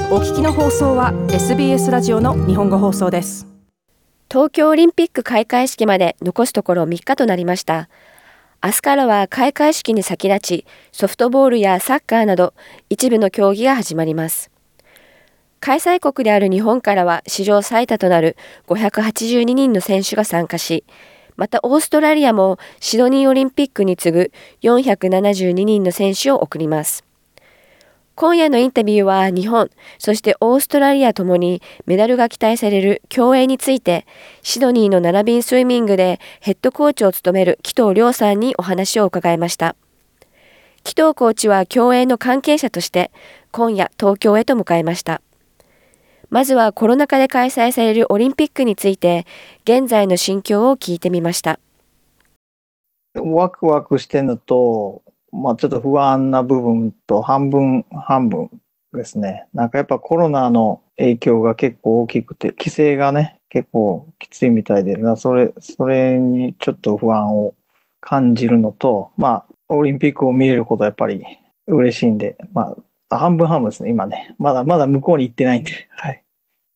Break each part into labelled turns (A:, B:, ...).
A: お聞きの放送は SBS ラジオの日本語放送です。
B: 東京オリンピック開会式まで残すところ3日となりました。明日からは開会式に先立ち、ソフトボールやサッカーなど一部の競技が始まります。開催国である日本からは史上最多となる582人の選手が参加し、またオーストラリアもシドニーオリンピックに次ぐ472人の選手を送ります。今夜のインタビューは日本、そしてオーストラリアともにメダルが期待される競泳について、シドニーの7便スイミングでヘッドコーチを務める紀藤亮さんにお話を伺いました。紀藤コーチは競泳の関係者として今夜東京へと向かいました。まずはコロナ禍で開催されるオリンピックについて現在の心境を聞いてみました。
C: ワクワクしてるのと、ちょっと不安な部分と半分半分ですね。なんかやっぱコロナの影響が結構大きくて、規制がね、結構きついみたいで、それにちょっと不安を感じるのと、オリンピックを見れることはやっぱり嬉しいんで、半分半分ですね、今ね。まだ向こうに行ってないんで、はい。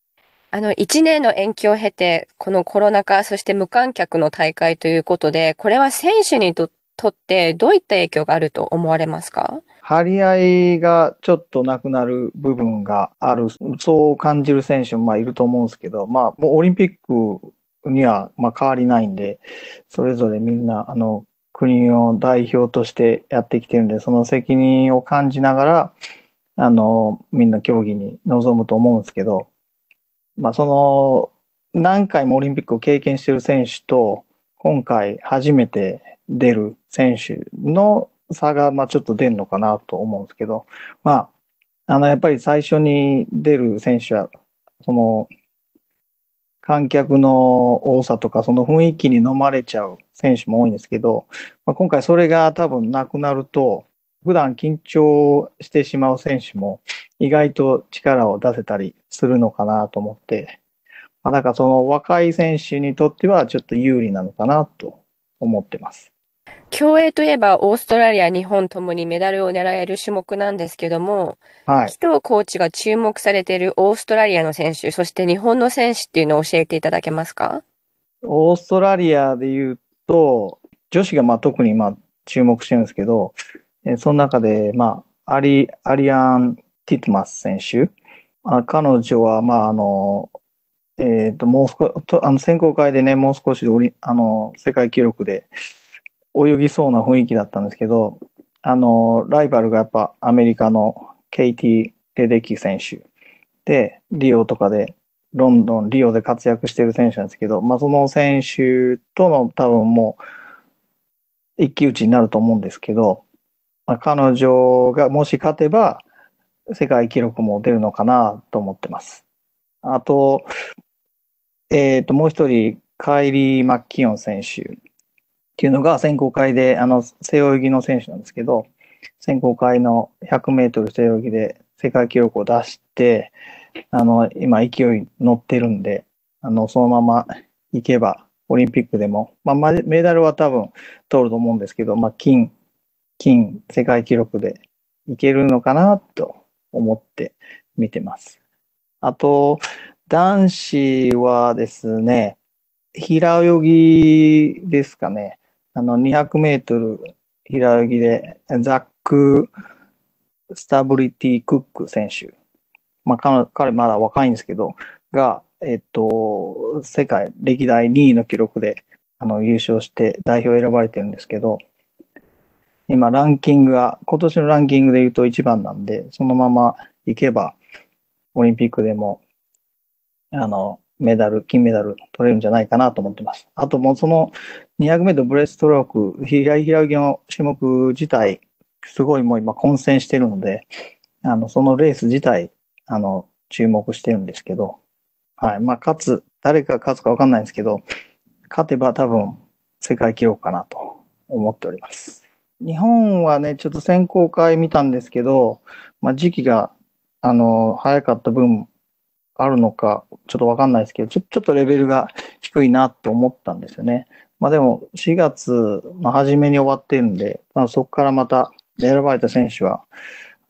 B: 1年の延期を経て、このコロナ禍、そして無観客の大会ということで、これは選手にとってどういった影響があると思われますか？
C: 張り合いがちょっとなくなる部分がある、そう感じる選手もいると思うんですけど、もうオリンピックには変わりないんで、それぞれみんな国を代表としてやってきてるんで、その責任を感じながら、みんな競技に臨むと思うんですけど、その何回もオリンピックを経験している選手と、今回初めて出る選手の差がちょっと出るのかなと思うんですけど、やっぱり最初に出る選手は、その観客の多さとか、その雰囲気に飲まれちゃう選手も多いんですけど、今回それが多分なくなると、普段緊張してしまう選手も意外と力を出せたりするのかなと思って、だからその若い選手にとってはちょっと有利なのかなと思ってます。
B: 競泳といえばオーストラリア、日本ともにメダルを狙える種目なんですけども、
C: はい。
B: 紀藤コーチが注目されているオーストラリアの選手、そして日本の選手っていうのを教えていただけますか？
C: オーストラリアで言うと、女子が特に注目してるんですけど、その中でアリアン・ティトマス選手、彼女はもう選考会でね、もう少し世界記録で泳ぎそうな雰囲気だったんですけど、ライバルがやっぱアメリカのケイティ・レデッキ選手で、ロンドン、リオで活躍している選手なんですけど、その選手との多分もう一騎打ちになると思うんですけど、彼女がもし勝てば世界記録も出るのかなと思ってます。あと、もう一人、カイリー・マッキオン選手っていうのが選考会で、背泳ぎの選手なんですけど、選考会の100メートル背泳ぎで世界記録を出して、今勢い乗ってるんで、そのまま行けば、オリンピックでも、メダルは多分取ると思うんですけど、金、世界記録でいけるのかなと思って見てます。あと、男子はですね、平泳ぎですかね。200メートル平泳ぎで、ザック・スタブリティ・クック選手。彼まだ若いんですけど、が、世界歴代2位の記録で、優勝して代表選ばれてるんですけど、今今年のランキングで言うと1番なんで、そのまま行けば、オリンピックでも、金メダル取れるんじゃないかなと思ってます。あともうその200メートルブレストローク、平泳ぎの種目自体、すごいもう今混戦してるので、そのレース自体、注目してるんですけど、はい。誰が勝つか分かんないんですけど、勝てば多分世界記録かなと思っております。日本はね、ちょっと選考会見たんですけど、時期が、早かった分あるのか、ちょっと分かんないですけど、ちょっとレベルが低いなと思ったんですよね。でも、4月の初めに終わってるんで、そこからまた選ばれた選手は、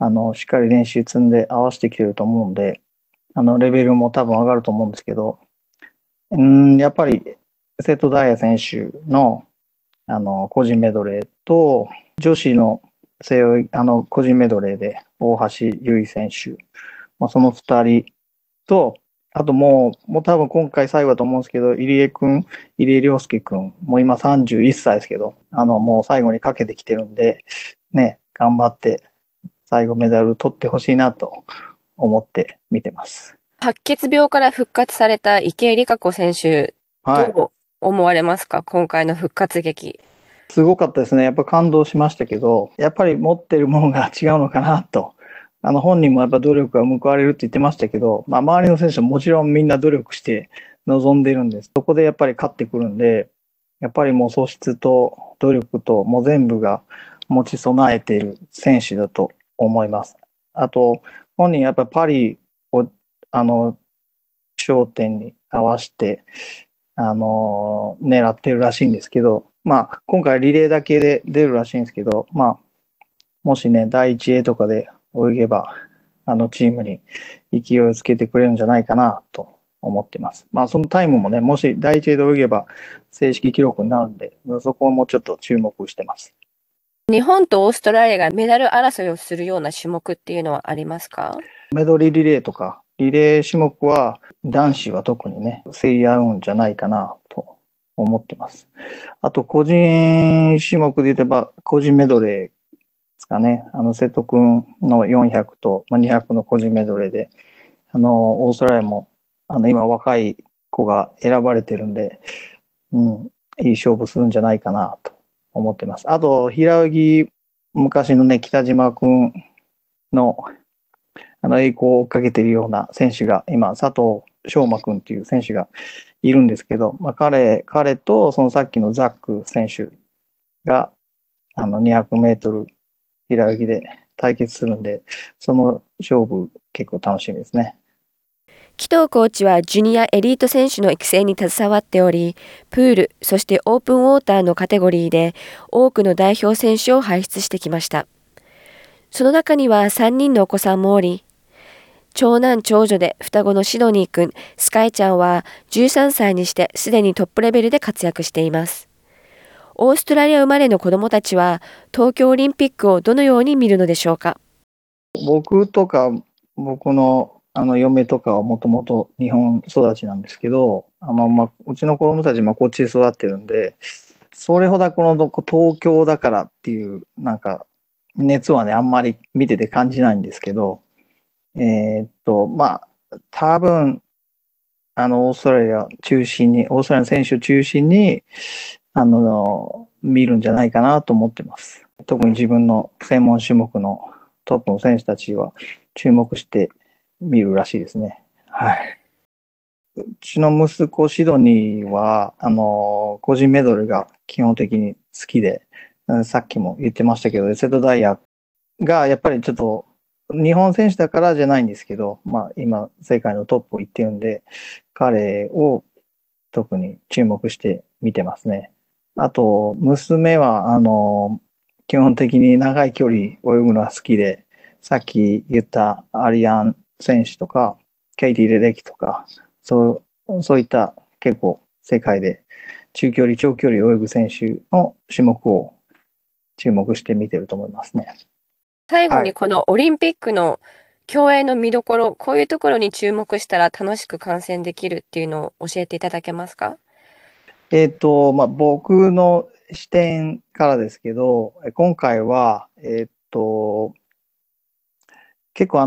C: しっかり練習積んで合わせてきてると思うんで、レベルも多分上がると思うんですけど、やっぱり、瀬戸大也選手の、個人メドレーと、女子の背泳ぎ、個人メドレーで、大橋悠依選手、その二人と、あともう多分今回最後だと思うんですけど、入江陵介くん、もう今31歳ですけど、もう最後にかけてきてるんで、ね、頑張って最後メダル取ってほしいなと思って見てます。
B: 白血病から復活された池江璃花子選手、ど
C: はい。
B: う思われますか、今回の復活劇。
C: すごかったですね。やっぱ感動しましたけど、やっぱり持ってるものが違うのかなと。本人もやっぱ努力が報われるって言ってましたけど、周りの選手ももちろんみんな努力して臨んでるんです。そこでやっぱり勝ってくるんで、やっぱりもう素質と努力ともう全部が持ち備えている選手だと思います。あと、本人やっぱりパリを、焦点に合わせて、狙ってるらしいんですけど、今回リレーだけで出るらしいんですけど、もしね、第一泳とかで泳げば、チームに勢いをつけてくれるんじゃないかなと思ってます。そのタイムもね、もし第一泳で泳げば正式記録になるんで、そこもちょっと注目してます。
B: 日本とオーストラリアがメダル争いをするような種目っていうのはありますか？
C: メドレーリレーとか、リレー種目は男子は特にね、競り合うんじゃないかなと思ってます。あと、個人種目で言えば、個人メドレーですかね。瀬戸くんの400と、200の個人メドレーで、オーストラリアも、今若い子が選ばれてるんで、いい勝負するんじゃないかなと思ってます。あと、平泳ぎ、昔のね、北島くんの、栄光を追っかけているような選手が、今、佐藤翔馬くんっていう選手がいるんですけど、彼と、そのさっきのザック選手が、200メートル平泳ぎで対決するんで、その勝負結構楽しみですね。
B: 紀藤コーチはジュニアエリート選手の育成に携わっており、プール、そしてオープンウォーターのカテゴリーで多くの代表選手を輩出してきました。その中には3人のお子さんもおり、長男長女で双子のシドニーくん、スカイちゃんは13歳にしてすでにトップレベルで活躍しています。オーストラリア生まれの子どもたちは東京オリンピックをどのように見るのでしょうか。
C: 僕とか、僕の嫁とかはもともと日本育ちなんですけど、うちの子供たちもこっちで育ってるんで、それほどこの東京だからっていう、熱はね、あんまり見てて感じないんですけど、多分、オーストラリア中心に、オーストラリアの選手を中心に、見るんじゃないかなと思ってます。特に自分の専門種目のトップの選手たちは注目して見るらしいですね。はい。うちの息子シドニーは、個人メドレーが基本的に好きで、さっきも言ってましたけど、瀬戸大也がやっぱりちょっと日本選手だからじゃないんですけど、今世界のトップを行ってるんで、彼を特に注目して見てますね。あと、娘は、基本的に長い距離泳ぐのが好きで、さっき言ったアリアン選手とか、ケイティ・レデッキとか、そういった結構世界で中距離、長距離泳ぐ選手の種目を注目して見てると思いますね。
B: 最後
C: はい。
B: にこのオリンピックの競泳の見どころ、こういうところに注目したら楽しく観戦できるっていうのを教えていただけますか？
C: 僕の視点からですけど、今回は、結構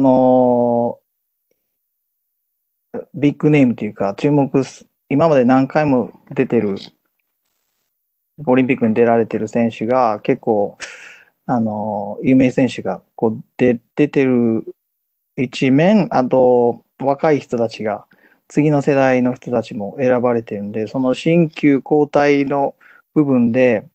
C: ビッグネームというか、今まで何回も出てる、オリンピックに出られてる選手が、結構、有名選手が、出てる一面、あと、若い人たちが、次の世代の人たちも選ばれてるんで、その新旧交代の部分で、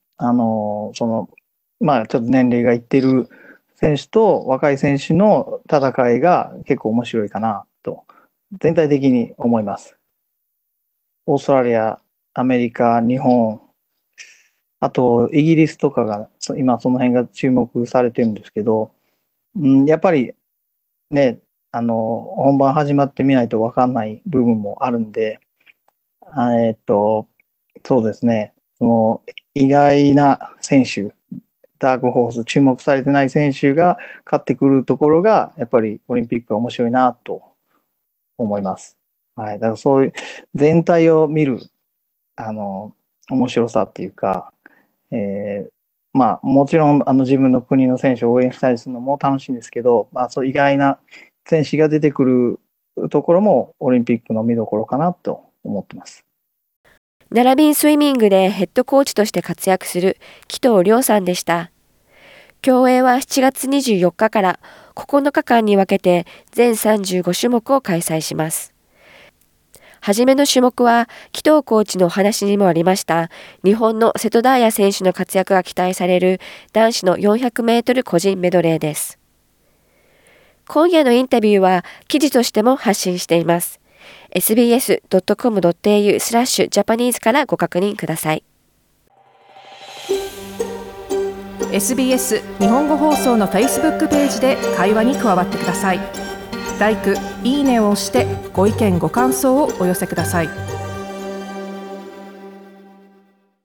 C: ちょっと年齢がいってる選手と若い選手の戦いが結構面白いかなと、全体的に思います。オーストラリア、アメリカ、日本、あとイギリスとかが、今その辺が注目されてるんですけど、 やっぱりね、本番始まってみないと分かんない部分もあるんで、そうですね、その意外な選手、ダークホース、注目されてない選手が勝ってくるところが、やっぱりオリンピックは面白いなと思います。はい。だからそういう全体を見る、面白さっていうか、まあ、もちろん、自分の国の選手を応援したりするのも楽しいんですけど、まあ、そう意外な選手が出てくるところもオリンピックの見どころかなと思ってます。
B: 奈良便スイミングでヘッドコーチとして活躍する紀藤亮さんでした。競泳は7月24日から9日間に分けて全35種目を開催します。はじめの種目は紀藤コーチのお話にもありました日本の瀬戸大也選手の活躍が期待される男子の400メートル個人メドレーです。今夜のインタビューは記事としても発信しています。sbs.com.au/Japanese からご確認ください。
A: SBS 日本語放送の Facebook ページで会話に加わってください。LIKE、いいねを押してご意見ご感想をお寄せください。